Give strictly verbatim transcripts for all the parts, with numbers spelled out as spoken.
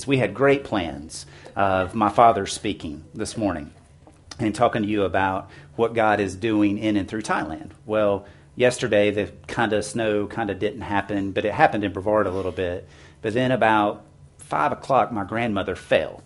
We had great plans of my father speaking this morning and talking to you about what God is doing in and through Thailand. Well, yesterday the kind of snow kind of didn't happen, but it happened in Brevard a little bit. But then about five o'clock, my grandmother fell,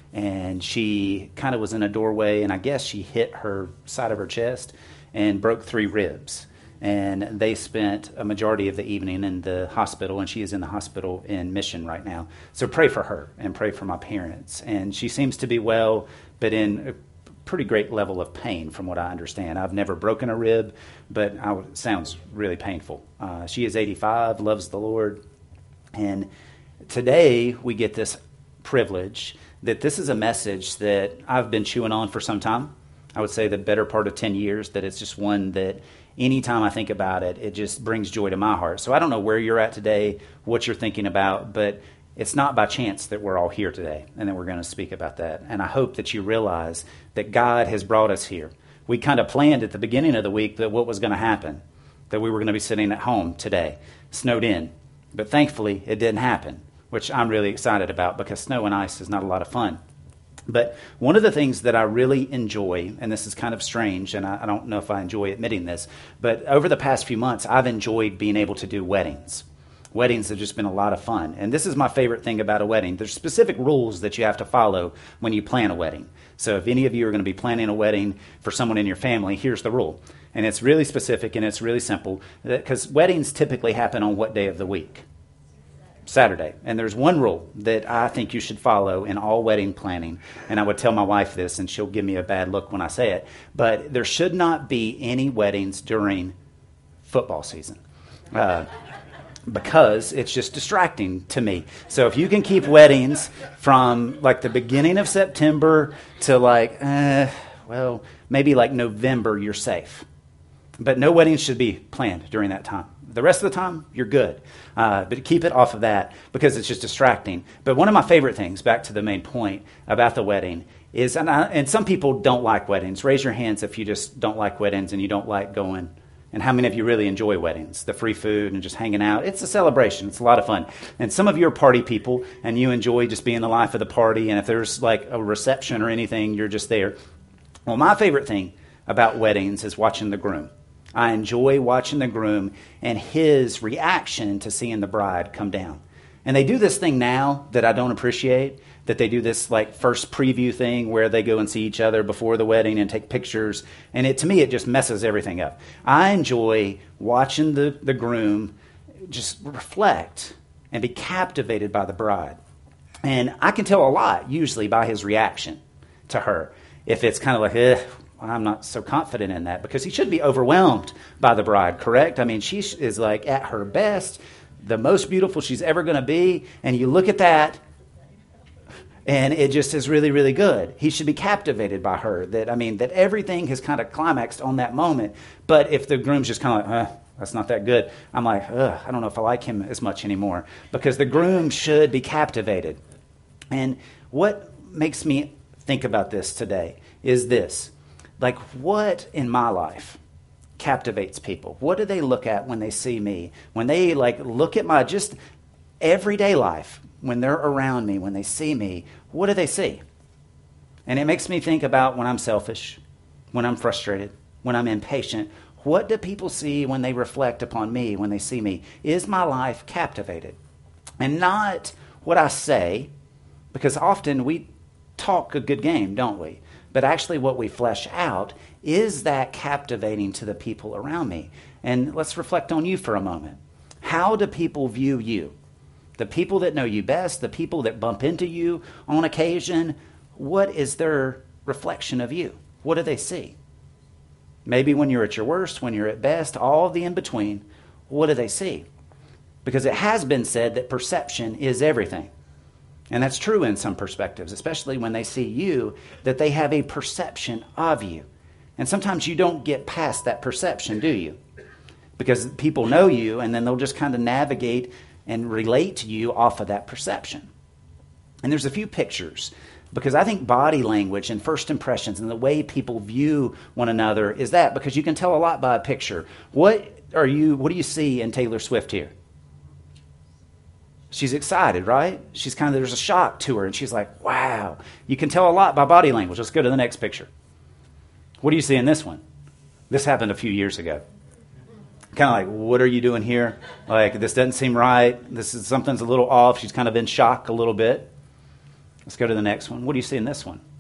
and she kind of was in a doorway, and I guess she hit her side of her chest and broke three ribs. And they spent a majority of the evening in the hospital, and she is in the hospital in Mission right now. So pray for her and pray for my parents. And she seems to be well, but in a pretty great level of pain from what I understand. I've never broken a rib, but I, it sounds really painful. Uh, she is eighty-five, loves the Lord. And today we get this privilege that this is a message that I've been chewing on for some time. I would say the better part of ten years, that it's just one that anytime I think about it, it just brings joy to my heart. So I don't know where you're at today, what you're thinking about, but it's not by chance that we're all here today, and that we're going to speak about that. And I hope that you realize that God has brought us here. We kind of planned at the beginning of the week that what was going to happen, that we were going to be sitting at home today, snowed in. But thankfully, it didn't happen, which I'm really excited about because snow and ice is not a lot of fun. But one of the things that I really enjoy, and this is kind of strange, and I, I don't know if I enjoy admitting this, but over the past few months, I've enjoyed being able to do weddings. Weddings have just been a lot of fun. And this is my favorite thing about a wedding. There's specific rules that you have to follow when you plan a wedding. So if any of you are going to be planning a wedding for someone in your family, here's the rule. And it's really specific and it's really simple, because weddings typically happen on what day of the week? Saturday. And there's one rule that I think you should follow in all wedding planning, and I would tell my wife this, and she'll give me a bad look when I say it, but there should not be any weddings during football season. Uh, because it's just distracting to me. So if you can keep weddings from like the beginning of September to like, uh, well, maybe like November, you're safe. But no weddings should be planned during that time. The rest of the time, you're good. Uh, but keep it off of that because it's just distracting. But one of my favorite things, back to the main point about the wedding, is, and, I, and some people don't like weddings. Raise your hands if you just don't like weddings and you don't like going. And how many of you really enjoy weddings? The free food and just hanging out. It's a celebration. It's a lot of fun. And some of you are party people and you enjoy just being the life of the party. And if there's like a reception or anything, you're just there. Well, my favorite thing about weddings is watching the groom. I enjoy watching the groom and his reaction to seeing the bride come down. And they do this thing now that I don't appreciate, that they do this like first preview thing where they go and see each other before the wedding and take pictures. And it to me, it just messes everything up. I enjoy watching the, the groom just reflect and be captivated by the bride. And I can tell a lot usually by his reaction to her. If it's kind of like, eh, I'm not so confident in that, because he should be overwhelmed by the bride, correct? I mean, she is like at her best, the most beautiful she's ever going to be. And you look at that, and it just is really, really good. He should be captivated by her. That I mean, that everything has kind of climaxed on that moment. But if the groom's just kind of like, uh, that's not that good, I'm like, ugh, I don't know if I like him as much anymore. Because the groom should be captivated. And what makes me think about this today is this. Like, what in my life captivates people? What do they look at when they see me? When they, like, look at my just everyday life, when they're around me, when they see me, what do they see? And it makes me think about when I'm selfish, when I'm frustrated, when I'm impatient. What do people see when they reflect upon me, when they see me? Is my life captivated? And not what I say, because often we talk a good game, don't we? But actually what we flesh out, is that captivating to the people around me? And let's reflect on you for a moment. How do people view you? The people that know you best, the people that bump into you on occasion, what is their reflection of you? What do they see? Maybe when you're at your worst, when you're at best, all the in-between, what do they see? Because it has been said that perception is everything. And that's true in some perspectives, especially when they see you, that they have a perception of you. And sometimes you don't get past that perception, do you? Because people know you, and then they'll just kind of navigate and relate to you off of that perception. And there's a few pictures, because I think body language and first impressions and the way people view one another is that, because you can tell a lot by a picture. What are you? What do you see in Taylor Swift here? She's excited, right? She's kind of, there's a shock to her, and she's like, wow. You can tell a lot by body language. Let's go to the next picture. What do you see in this one? This happened a few years ago. Kind of like, what are you doing here? Like, this doesn't seem right. This is, something's a little off. She's kind of in shock a little bit. Let's go to the next one. What do you see in this one?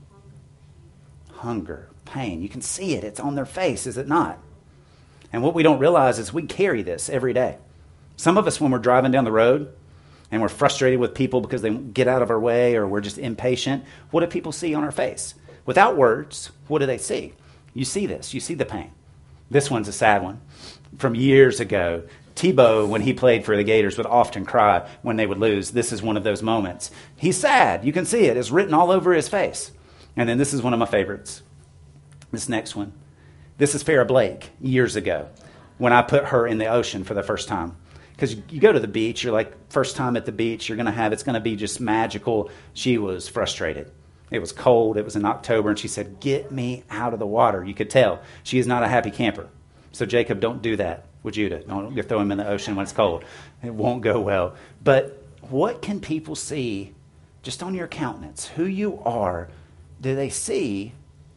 Hunger, pain. You can see it. It's on their face, is it not? And what we don't realize is we carry this every day. Some of us, when we're driving down the road and we're frustrated with people because they get out of our way, or we're just impatient, what do people see on our face? Without words, what do they see? You see this. You see the pain. This one's a sad one. From years ago, Tebow, when he played for the Gators, would often cry when they would lose. This is one of those moments. He's sad. You can see it. It's written all over his face. And then this is one of my favorites. This next one. This is Farrah Blake years ago when I put her in the ocean for the first time. Because you go to the beach, you're like, first time at the beach, you're going to have, it's going to be just magical. She was frustrated. It was cold. It was in October. And she said, get me out of the water. You could tell. She is not a happy camper. So Jacob, don't do that with Judah. Don't throw him in the ocean when it's cold. It won't go well. But what can people see just on your countenance? Who you are? Do they see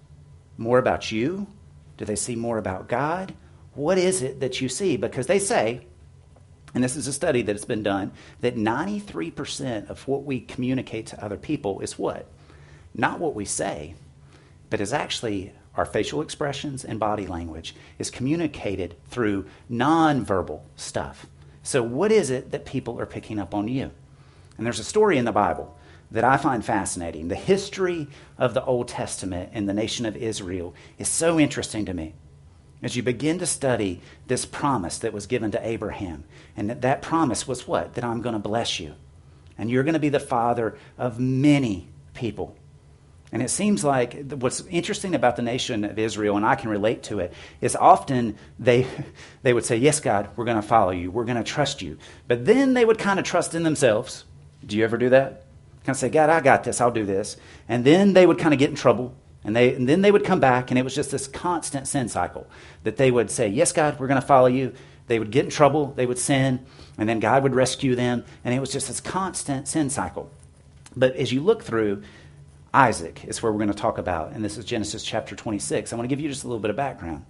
more about you? Do they see more about God? What is it that you see? Because they say, and this is a study that's been done, that ninety-three percent of what we communicate to other people is what? Not what we say, but is actually our facial expressions and body language is communicated through nonverbal stuff. So what is it that people are picking up on you? And there's a story in the Bible that I find fascinating. The history of the Old Testament and the nation of Israel is so interesting to me. As you begin to study this promise that was given to Abraham, and that, that promise was what? That I'm going to bless you, and you're going to be the father of many people. And it seems like what's interesting about the nation of Israel, and I can relate to it, is often they they would say, yes, God, we're going to follow you. We're going to trust you. But then they would kind of trust in themselves. Do you ever do that? Kind of say, God, I got this. I'll do this. And then they would kind of get in trouble. And, they, and then they would come back, and it was just this constant sin cycle that they would say, yes, God, we're going to follow you. They would get in trouble. They would sin. And then God would rescue them. And it was just this constant sin cycle. But as you look through, Isaac is where we're going to talk about. And this is Genesis chapter twenty-six. I want to give you just a little bit of background.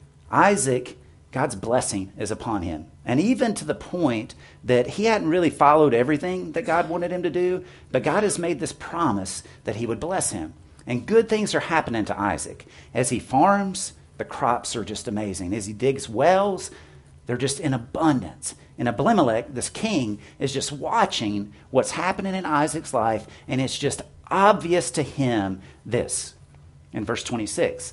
Isaac, God's blessing is upon him. And even to the point that he hadn't really followed everything that God wanted him to do. But God has made this promise that he would bless him. And good things are happening to Isaac. As he farms, the crops are just amazing. As he digs wells, they're just in abundance. And Abimelech, this king, is just watching what's happening in Isaac's life, and it's just obvious to him this. In verse twenty-six,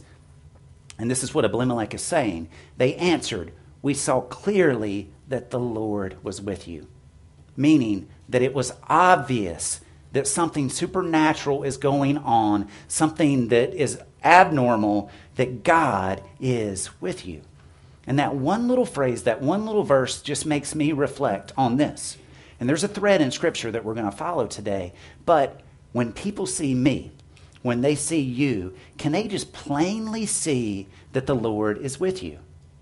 and this is what Abimelech is saying. They answered, we saw clearly that the Lord was with you. Meaning that it was obvious that something supernatural is going on, something that is abnormal, that God is with you. And that one little phrase, that one little verse just makes me reflect on this. And there's a thread in Scripture that we're going to follow today. But when people see me, when they see you, can they just plainly see that the Lord is with you?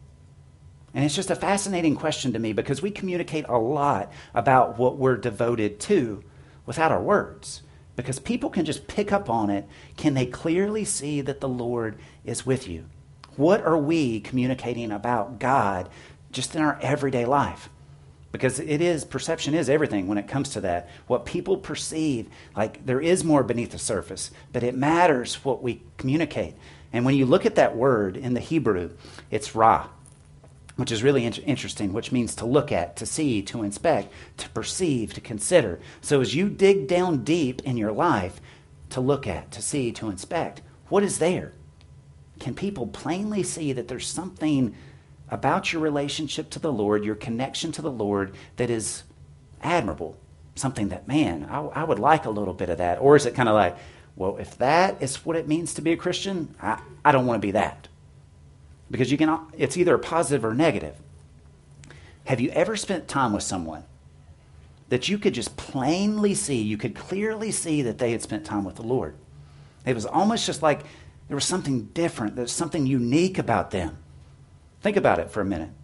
And it's just a fascinating question to me because we communicate a lot about what we're devoted to without our words, because people can just pick up on it. Can they clearly see that the Lord is with you? What are we communicating about God just in our everyday life? Because it is, perception is everything when it comes to that. What people perceive, like there is more beneath the surface, but it matters what we communicate. And when you look at that word in the Hebrew, it's ra, which is really in- interesting, which means to look at, to see, to inspect, to perceive, to consider. So as you dig down deep in your life, to look at, to see, to inspect, what is there? Can people plainly see that there's something about your relationship to the Lord, your connection to the Lord, that is admirable? Something that, man, I, I would like a little bit of that. Or is it kind of like, well, if that is what it means to be a Christian, I, I don't want to be that. Because you can, it's either positive or negative. Have you ever spent time with someone that you could just plainly see, you could clearly see that they had spent time with the Lord? It was almost just like there was something different, there's something unique about them. Think about it for a minute.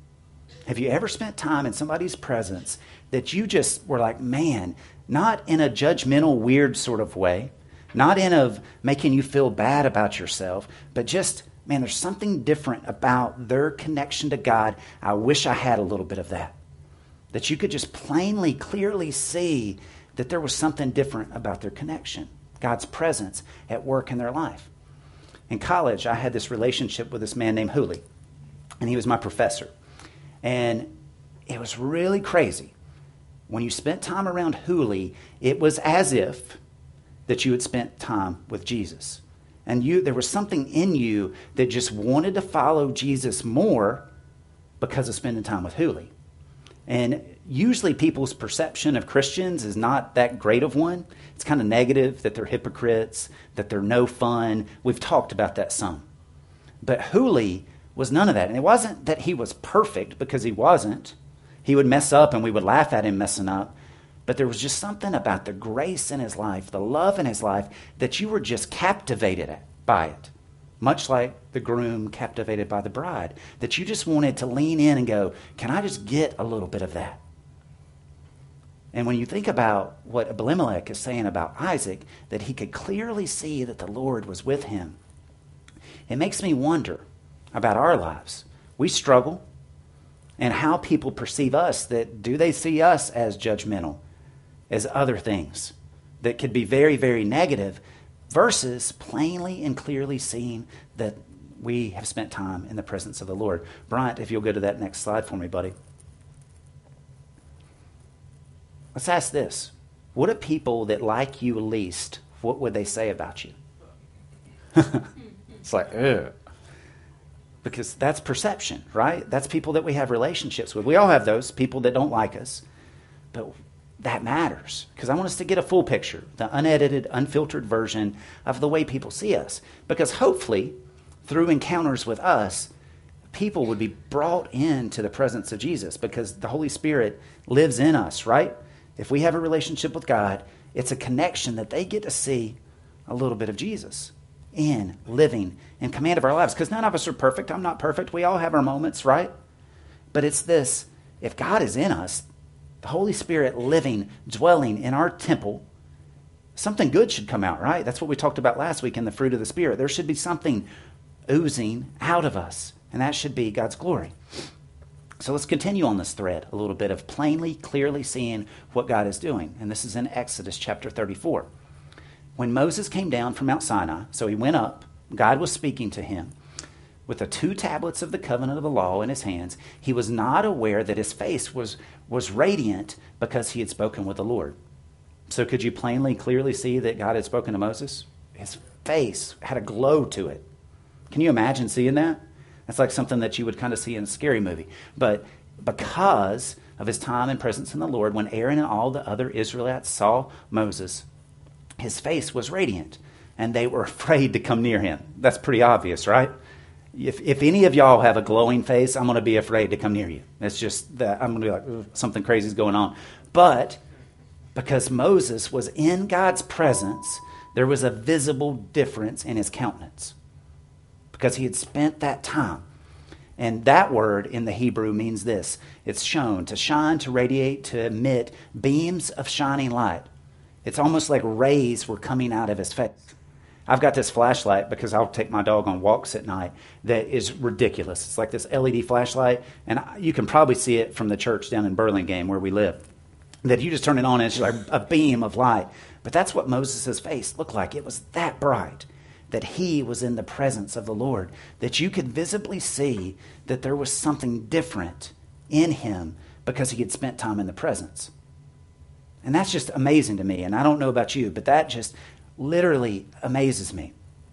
Have you ever spent time in somebody's presence that you just were like, man, not in a judgmental, weird sort of way, not in of making you feel bad about yourself, but just, man, there's something different about their connection to God. I wish I had a little bit of that. That you could just plainly, clearly see that there was something different about their connection, God's presence at work in their life. In college, I had this relationship with this man named Hooley, and he was my professor. And it was really crazy. When you spent time around Hooley, it was as if that you had spent time with Jesus. And you, there was something in you that just wanted to follow Jesus more because of spending time with Hooley. And usually people's perception of Christians is not that great of one. It's kind of negative, that they're hypocrites, that they're no fun. We've talked about that some. But Hooley was none of that. And it wasn't that he was perfect, because he wasn't. He would mess up and we would laugh at him messing up. But there was just something about the grace in his life, the love in his life, that you were just captivated by it. Much like the groom captivated by the bride. That you just wanted to lean in and go, can I just get a little bit of that? And when you think about what Abimelech is saying about Isaac, that he could clearly see that the Lord was with him, it makes me wonder about our lives. We struggle, and how people perceive us. That do they see us as judgmental, as other things that could be very, very negative, versus plainly and clearly seeing that we have spent time in the presence of the Lord. Bryant, if you'll go to that next slide for me, buddy. Let's ask this. What do people that like you least, what would they say about you? It's like, ugh. Because that's perception, right? That's people that we have relationships with. We all have those, people that don't like us. But that matters, because I want us to get a full picture, the unedited, unfiltered version of the way people see us. Because hopefully, through encounters with us, people would be brought into the presence of Jesus, because the Holy Spirit lives in us, right? If we have a relationship with God, it's a connection that they get to see a little bit of Jesus in living in command of our lives. Because none of us are perfect. I'm not perfect. We all have our moments, right? But it's this, if God is in us, the Holy Spirit living, dwelling in our temple, something good should come out, right? That's what we talked about last week in the fruit of the Spirit. There should be something oozing out of us, and that should be God's glory. So let's continue on this thread a little bit of plainly, clearly seeing what God is doing. And this is in Exodus chapter thirty-four. When Moses came down from Mount Sinai, so he went up, God was speaking to him with the two tablets of the covenant of the law in his hands. He was not aware that his face was, was radiant because he had spoken with the Lord. So could you plainly, clearly see that God had spoken to Moses? His face had a glow to it. Can you imagine seeing that? That's like something that you would kind of see in a scary movie. But because of his time and presence in the Lord, when Aaron and all the other Israelites saw Moses, his face was radiant, and they were afraid to come near him. That's pretty obvious, right? If if any of y'all have a glowing face, I'm going to be afraid to come near you. It's just that I'm going to be like, something crazy is going on. But because Moses was in God's presence, there was a visible difference in his countenance, because he had spent that time. And that word in the Hebrew means this. It's shone, to shine, to radiate, to emit beams of shining light. It's almost like rays were coming out of his face. I've got this flashlight because I'll take my dog on walks at night that is ridiculous. It's like this L E D flashlight, and you can probably see it from the church down in Burlingame where we live. That you just turn it on and it's like a beam of light. But that's what Moses' face looked like. It was that bright, that he was in the presence of the Lord, that you could visibly see that there was something different in him because he had spent time in the presence. And that's just amazing to me. And I don't know about you, but that just literally amazes me.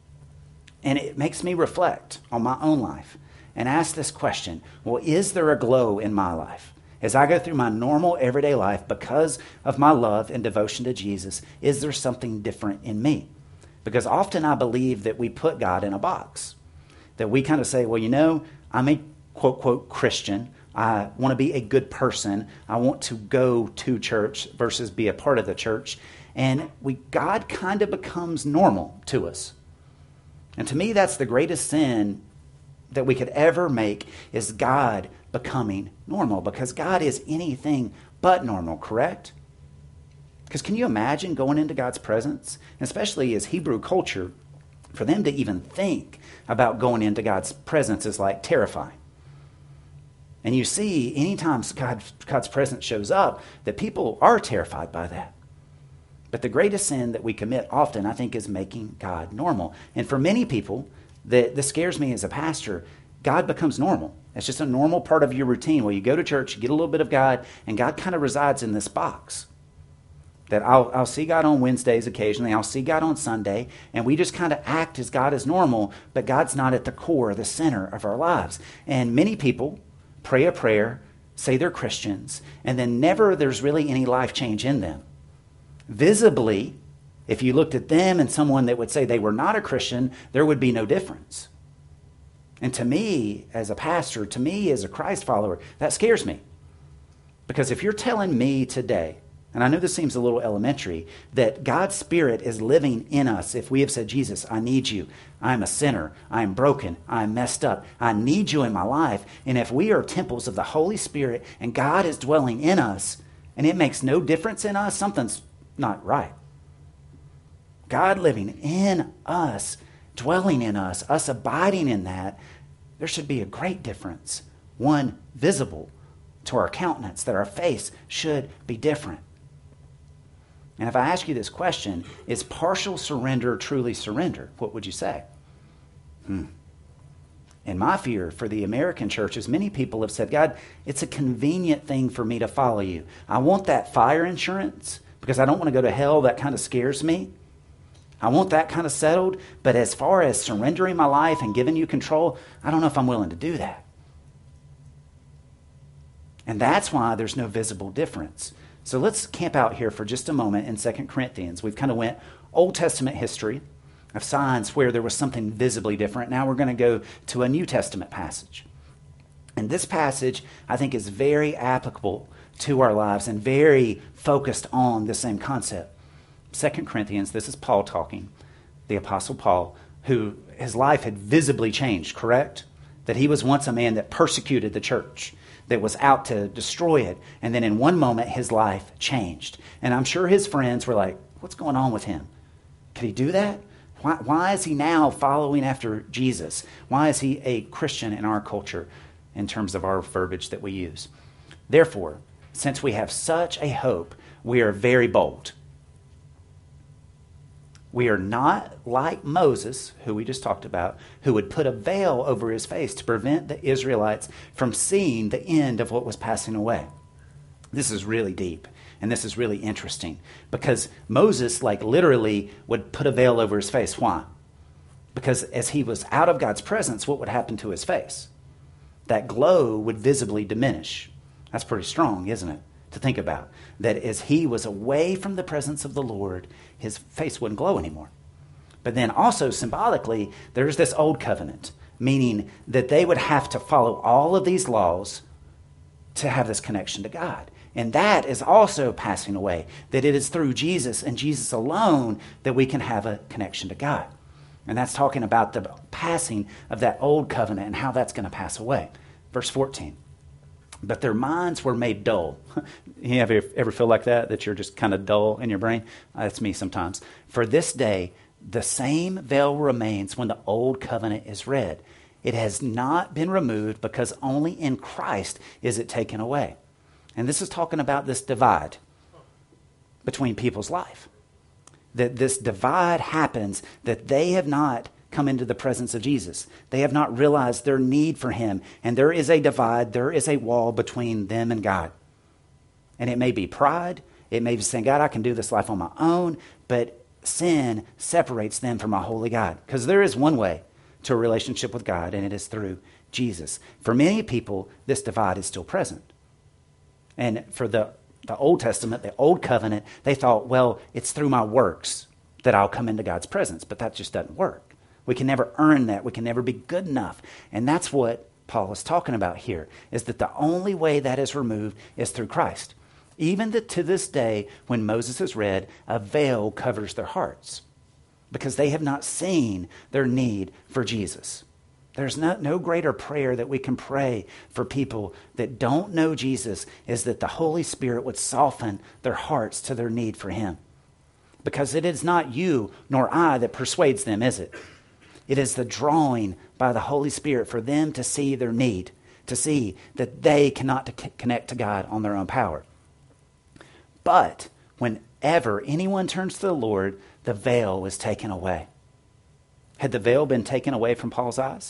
And it makes me reflect on my own life and ask this question, well, is there a glow in my life? As I go through my normal everyday life, because of my love and devotion to Jesus, is there something different in me? Because often I believe that we put God in a box. That we kind of say, well, you know, I'm a quote, quote, Christian. I want to be a good person. I want to go to church versus be a part of the church. And we God kind of becomes normal to us. And to me, that's the greatest sin that we could ever make is God becoming normal, because God is anything but normal, correct? Because can you imagine going into God's presence, especially as Hebrew culture, for them to even think about going into God's presence is like terrifying. And you see, anytime God, God's presence shows up, that people are terrified by that. But the greatest sin that we commit often, I think, is making God normal. And for many people, that this scares me as a pastor, God becomes normal. It's just a normal part of your routine where you go to church, you get a little bit of God, and God kind of resides in this box. That I'll, I'll see God on Wednesdays occasionally, I'll see God on Sunday, and we just kind of act as God is normal, but God's not at the core, the center of our lives. And many people pray a prayer, say they're Christians, and then never there's really any life change in them. Visibly, if you looked at them and someone that would say they were not a Christian, there would be no difference. And to me, as a pastor, to me as a Christ follower, that scares me. Because if you're telling me today, and I know this seems a little elementary, that God's Spirit is living in us if we have said, Jesus, I need you. I'm a sinner. I'm broken. I'm messed up. I need you in my life. And if we are temples of the Holy Spirit and God is dwelling in us, and it makes no difference in us, something's not right. God living in us, dwelling in us, us abiding in that, there should be a great difference. One, visible to our countenance, that our face should be different. And if I ask you this question, is partial surrender truly surrender? What would you say? Hmm. And my fear for the American church is many people have said, God, it's a convenient thing for me to follow you. I want that fire insurance because I don't want to go to hell. That kind of scares me. I want that kind of settled. But as far as surrendering my life and giving you control, I don't know if I'm willing to do that. And that's why there's no visible difference. So let's camp out here for just a moment in Second Corinthians. We've kind of went Old Testament history of signs where there was something visibly different. Now we're going to go to a New Testament passage. And this passage, I think, is very applicable to our lives and very focused on the same concept. Second Corinthians, this is Paul talking, the Apostle Paul, who his life had visibly changed, correct? That he was once a man that persecuted the church, that was out to destroy it. And then in one moment, his life changed. And I'm sure his friends were like, what's going on with him? Could he do that? Why, why is he now following after Jesus? Why is he a Christian in our culture in terms of our verbiage that we use? Therefore, since we have such a hope, we are very bold. We are not like Moses, who we just talked about, who would put a veil over his face to prevent the Israelites from seeing the end of what was passing away. This is really deep, and this is really interesting, because Moses, like literally, would put a veil over his face. Why? Because as he was out of God's presence, what would happen to his face? That glow would visibly diminish. That's pretty strong, isn't it? To think about, that as he was away from the presence of the Lord, his face wouldn't glow anymore. But then also symbolically, there's this old covenant, meaning that they would have to follow all of these laws to have this connection to God. And that is also passing away, that it is through Jesus and Jesus alone that we can have a connection to God. And that's talking about the passing of that old covenant and how that's going to pass away. Verse fourteen. But their minds were made dull. You ever, ever feel like that, that you're just kind of dull in your brain? Uh, that's me sometimes. For this day, the same veil remains when the old covenant is read. It has not been removed because only in Christ is it taken away. And this is talking about this divide between people's life. That this divide happens, that they have not come into the presence of Jesus. They have not realized their need for him. And there is a divide, there is a wall between them and God. And it may be pride. It may be saying, God, I can do this life on my own. But sin separates them from a holy God. Because there is one way to a relationship with God, and it is through Jesus. For many people, this divide is still present. And for the, the Old Testament, the Old Covenant, they thought, well, it's through my works that I'll come into God's presence. But that just doesn't work. We can never earn that. We can never be good enough. And that's what Paul is talking about here, is that the only way that is removed is through Christ. Even the, to this day, when Moses is read, a veil covers their hearts because they have not seen their need for Jesus. There's no, no greater prayer that we can pray for people that don't know Jesus is that the Holy Spirit would soften their hearts to their need for him. Because it is not you nor I that persuades them, is it? It is the drawing by the Holy Spirit for them to see their need, to see that they cannot connect to God on their own power. But whenever anyone turns to the Lord, the veil is taken away. Had the veil been taken away from Paul's eyes?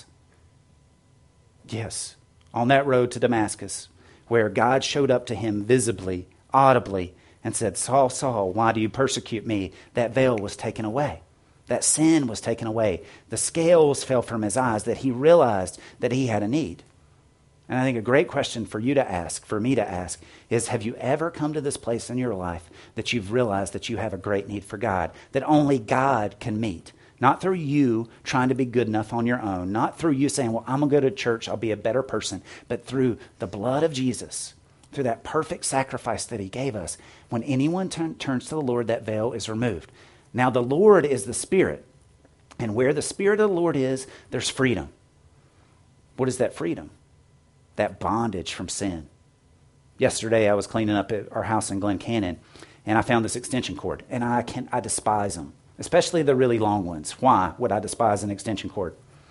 Yes, on that road to Damascus, where God showed up to him visibly, audibly, and said, Saul, Saul, why do you persecute me? That veil was taken away. That sin was taken away. The scales fell from his eyes, that he realized that he had a need. And I think a great question for you to ask, for me to ask, is have you ever come to this place in your life that you've realized that you have a great need for God, that only God can meet? Not through you trying to be good enough on your own. Not through you saying, well, I'm going to go to church, I'll be a better person. But through the blood of Jesus, through that perfect sacrifice that he gave us. When anyone turn, turns to the Lord, that veil is removed. Now, the Lord is the Spirit. And where the Spirit of the Lord is, there's freedom. What is that freedom? That bondage from sin. Yesterday, I was cleaning up at our house in Glen Cannon, and I found this extension cord. And I can I despise them. Especially the really long ones. Why would I despise an extension cord?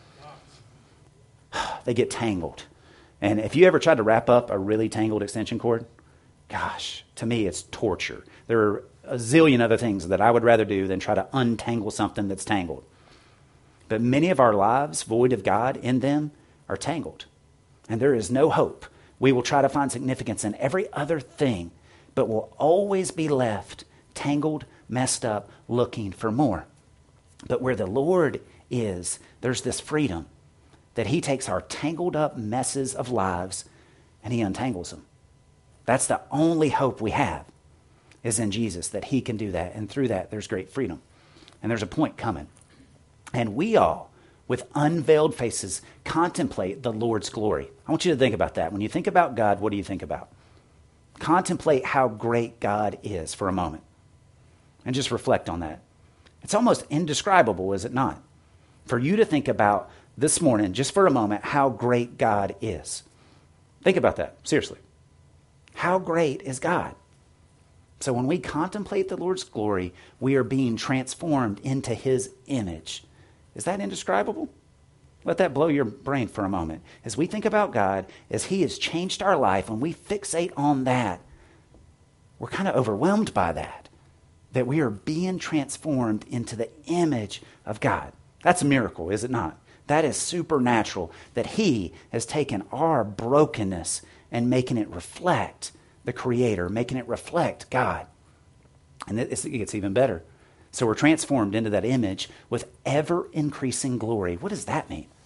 They get tangled. And if you ever tried to wrap up a really tangled extension cord, gosh, to me it's torture. There are a zillion other things that I would rather do than try to untangle something that's tangled. But many of our lives, void of God in them, are tangled. And there is no hope. We will try to find significance in every other thing, but will always be left tangled, messed up, looking for more. But where the Lord is, there's this freedom that he takes our tangled up messes of lives and he untangles them. That's the only hope we have, is in Jesus, that he can do that. And through that, there's great freedom. And there's a point coming. And we all, with unveiled faces, contemplate the Lord's glory. I want you to think about that. When you think about God, what do you think about? Contemplate how great God is for a moment. And just reflect on that. It's almost indescribable, is it not? For you to think about this morning, just for a moment, how great God is. Think about that, seriously. How great is God? So when we contemplate the Lord's glory, we are being transformed into his image. Is that indescribable? Let that blow your brain for a moment. As we think about God, as he has changed our life, and we fixate on that, we're kind of overwhelmed by that. That we are being transformed into the image of God. That's a miracle, is it not? That is supernatural, that he has taken our brokenness and making it reflect the Creator, making it reflect God. And it gets even better. So we're transformed into that image with ever-increasing glory. What does that mean?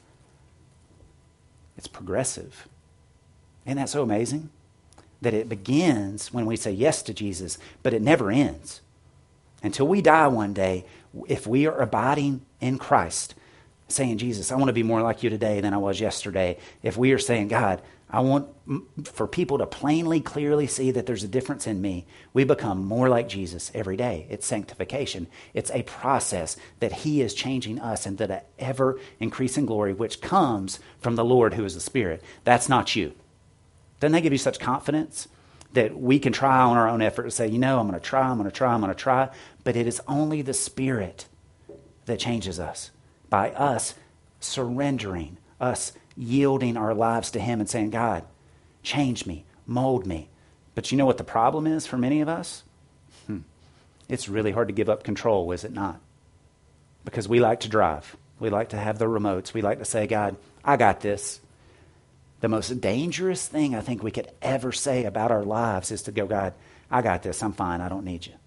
It's progressive. Isn't that so amazing? That it begins when we say yes to Jesus, but it never ends. Until we die one day, if we are abiding in Christ, saying, Jesus, I want to be more like you today than I was yesterday. If we are saying, God, I want for people to plainly, clearly see that there's a difference in me, we become more like Jesus every day. It's sanctification. It's a process that he is changing us into the ever-increasing glory, which comes from the Lord who is the Spirit. That's not you. Doesn't that give you such confidence? That we can try on our own effort to say, you know, I'm going to try, I'm going to try, I'm going to try. But it is only the Spirit that changes us. By us surrendering, us yielding our lives to him and saying, God, change me, mold me. But you know what the problem is for many of us? Hmm. It's really hard to give up control, is it not? Because we like to drive. We like to have the remotes. We like to say, God, I got this. The most dangerous thing I think we could ever say about our lives is to go, God, I got this. I'm fine. I don't need you.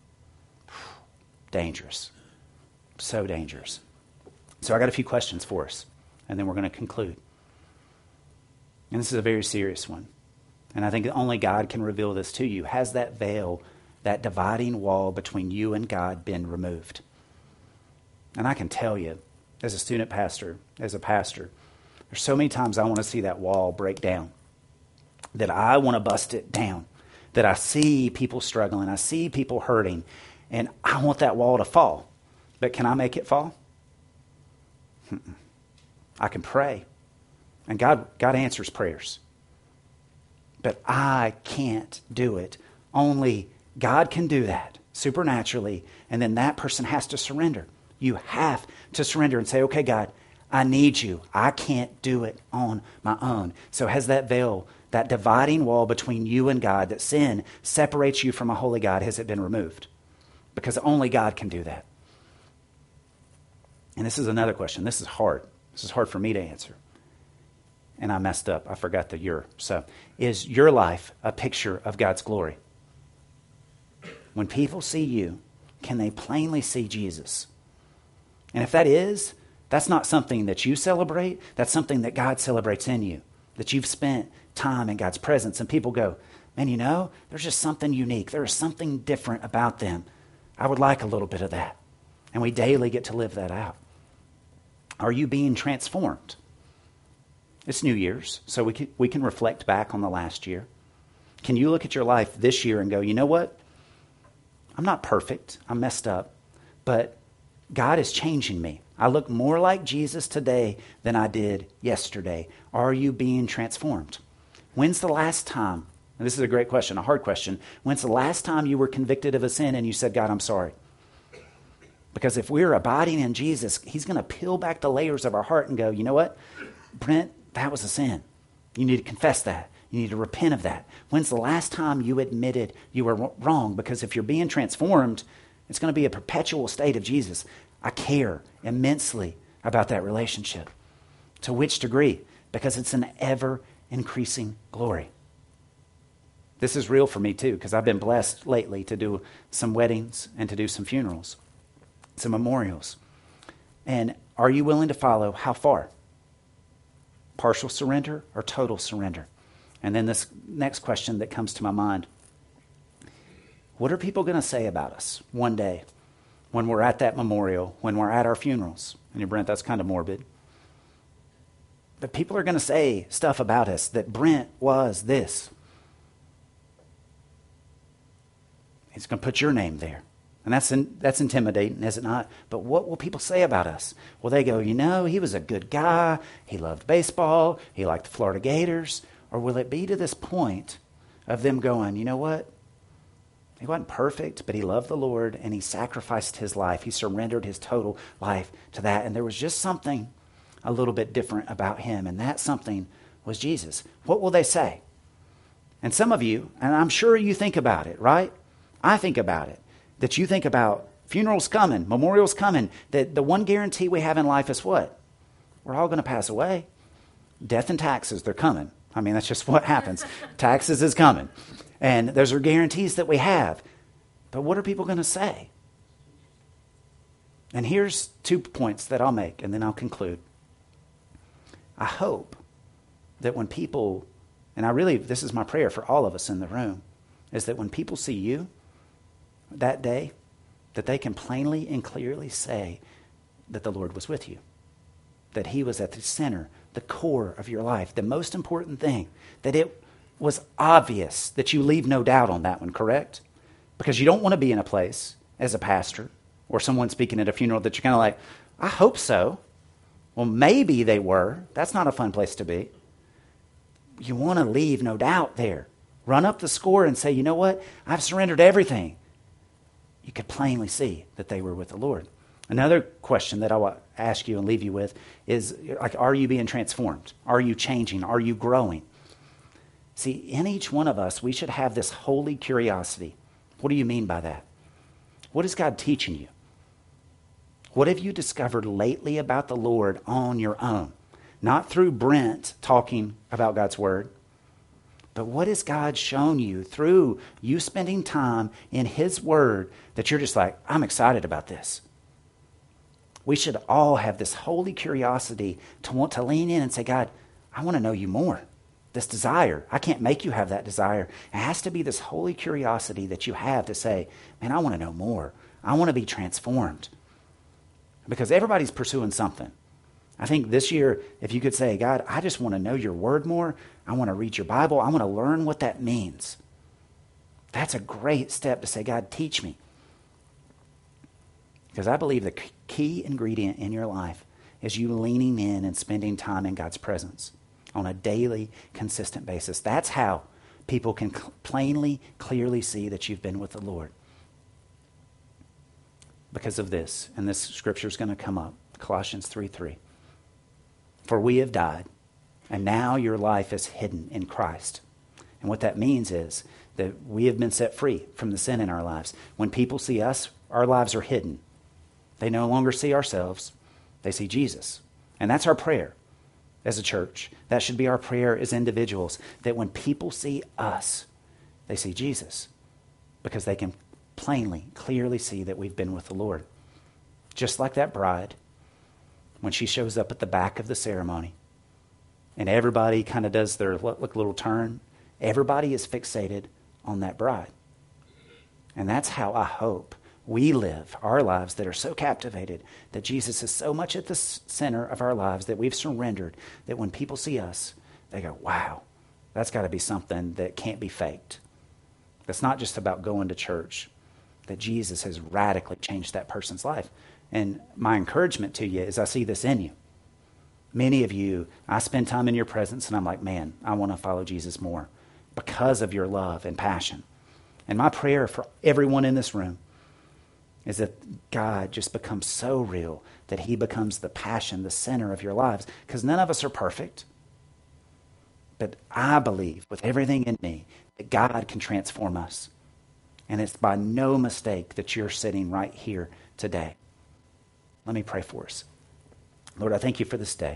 Dangerous. So dangerous. So I got a few questions for us, and then we're going to conclude. And this is a very serious one. And I think only God can reveal this to you. Has that veil, that dividing wall between you and God been removed? And I can tell you, as a student pastor, as a pastor, there's so many times I want to see that wall break down, that I want to bust it down, that I see people struggling, I see people hurting, and I want that wall to fall. But can I make it fall? I can pray. And God, God answers prayers. But I can't do it. Only God can do that supernaturally, and then that person has to surrender. You have to surrender and say, okay, God, I need you. I can't do it on my own. So has that veil, that dividing wall between you and God, that sin separates you from a holy God, has it been removed? Because only God can do that. And this is another question. This is hard. This is hard for me to answer. And I messed up. I forgot the your. So, is your life a picture of God's glory? When people see you, can they plainly see Jesus? And if that is, that's not something that you celebrate. That's something that God celebrates in you. That you've spent time in God's presence. And people go, man, you know, there's just something unique. There is something different about them. I would like a little bit of that. And we daily get to live that out. Are you being transformed? It's New Year's, so we can, we can reflect back on the last year. Can you look at your life this year and go, you know what? I'm not perfect. I'm messed up. But God is changing me. I look more like Jesus today than I did yesterday. Are you being transformed? When's the last time, and this is a great question, a hard question, when's the last time you were convicted of a sin and you said, God, I'm sorry? Because if we're abiding in Jesus, he's going to peel back the layers of our heart and go, you know what? Brent, that was a sin. You need to confess that. You need to repent of that. When's the last time you admitted you were wrong? Because if you're being transformed, it's going to be a perpetual state of Jesus. I care immensely about that relationship. To which degree? Because it's an ever-increasing glory. This is real for me too, because I've been blessed lately to do some weddings and to do some funerals, some memorials. And are you willing to follow how far? Partial surrender or total surrender? And then this next question that comes to my mind. What are people going to say about us one day when we're at that memorial, when we're at our funerals? And you, Brent, that's kind of morbid. But people are going to say stuff about us that Brent was this. He's going to put your name there. And that's in, that's intimidating, is it not? But what will people say about us? Well, they go, you know, he was a good guy. He loved baseball. He liked the Florida Gators. Or will it be to this point of them going, you know what? He wasn't perfect, but he loved the Lord and he sacrificed his life. He surrendered his total life to that. And there was just something a little bit different about him. And that something was Jesus. What will they say? And some of you, and I'm sure you think about it, right? I think about it. That you think about funerals coming, memorials coming, that the one guarantee we have in life is what? We're all going to pass away. Death and taxes, they're coming. I mean, that's just what happens. Taxes is coming. And those are guarantees that we have. But what are people going to say? And here's two points that I'll make, and then I'll conclude. I hope that when people, and I really, this is my prayer for all of us in the room, is that when people see you that day, that they can plainly and clearly say that the Lord was with you, that he was at the center, the core of your life, the most important thing, that it was obvious, that you leave no doubt on that one, correct? Because you don't want to be in a place as a pastor or someone speaking at a funeral that you're kind of like, I hope so. Well, maybe they were. That's not a fun place to be. You want to leave no doubt there. Run up the score and say, you know what? I've surrendered everything. You could plainly see that they were with the Lord. Another question that I will ask you and leave you with is, like, are you being transformed? Are you changing? Are you growing? See, in each one of us, we should have this holy curiosity. What do you mean by that? What is God teaching you? What have you discovered lately about the Lord on your own? Not through Brent talking about God's word, but what has God shown you through you spending time in his word that you're just like, I'm excited about this? We should all have this holy curiosity to want to lean in and say, God, I want to know you more. This desire, I can't make you have that desire. It has to be this holy curiosity that you have to say, man, I want to know more. I want to be transformed. Because everybody's pursuing something. I think this year, if you could say, God, I just want to know your word more. I want to read your Bible. I want to learn what that means. That's a great step to say, God, teach me. Because I believe the key ingredient in your life is you leaning in and spending time in God's presence. on a daily, consistent basis. That's how people can cl- plainly, clearly see that you've been with the Lord. Because of this, and this scripture is going to come up, Colossians three three. For we have died, and now your life is hidden in Christ. And what that means is that we have been set free from the sin in our lives. When people see us, our lives are hidden. They no longer see ourselves. They see Jesus. And that's our prayer as a church. That should be our prayer as individuals, that when people see us, they see Jesus, because they can plainly, clearly see that we've been with the Lord. Just like that bride, when she shows up at the back of the ceremony, and everybody kind of does their little turn, everybody is fixated on that bride. And that's how I hope we live our lives that are so captivated, that Jesus is so much at the center of our lives, that we've surrendered, that when people see us, they go, wow, that's got to be something that can't be faked. It's not just about going to church, that Jesus has radically changed that person's life. And my encouragement to you is I see this in you. Many of you, I spend time in your presence and I'm like, man, I want to follow Jesus more because of your love and passion. And my prayer for everyone in this room is that God just becomes so real that he becomes the passion, the center of your lives. Because none of us are perfect. But I believe with everything in me that God can transform us. And it's by no mistake that you're sitting right here today. Let me pray for us. Lord, I thank you for this day.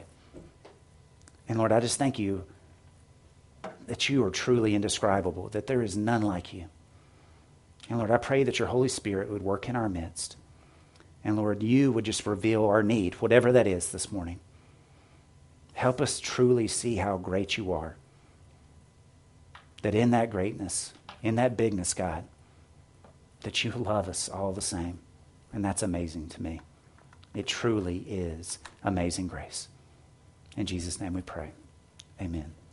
And Lord, I just thank you that you are truly indescribable, that there is none like you. And Lord, I pray that your Holy Spirit would work in our midst. And Lord, you would just reveal our need, whatever that is this morning. Help us truly see how great you are. That in that greatness, in that bigness, God, that you love us all the same. And that's amazing to me. It truly is amazing grace. In Jesus' name we pray. Amen.